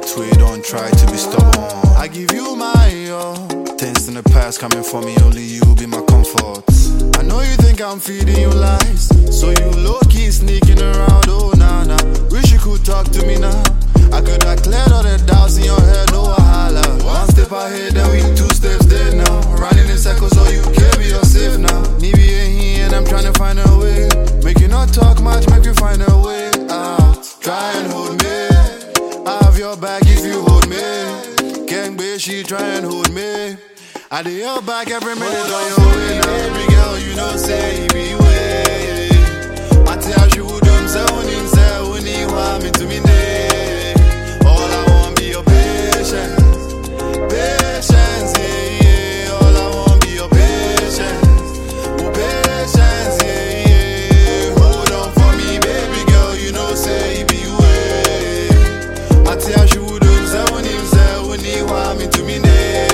that way, don't try to be stubborn. I give you my all. Things in the past coming for me, only you be my comfort. I know you think I'm feeding you lies, so you low-key sneaking around, oh nah nah. Wish you could talk to me now. I could have cleared all the doubts in your head, no wahala. One step ahead, then we 2 steps there now. Running in circles, so you can't be yourself now. Need me here and I'm trying to find a way. Make you not talk much, make you find a way out. Try and hold me, I have your back if you hold me. Can't be she try and hold me. I do your back every minute on your way now. Baby girl, you know say be way. I tell you who them say when him say when he want me to me day. All I want be your patience, patience, yeah, yeah. All I want be your patience, oh patience, yeah, yeah. Hold on for me, baby girl, you know say be way. I tell you who them say when him say when he want me to me day.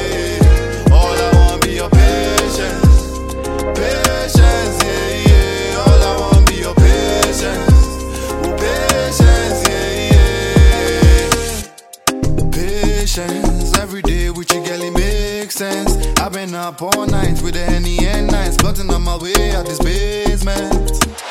Every day with you, girl, it makes sense. I've been up all night with the Henny and nights, plotting on my way out this basement.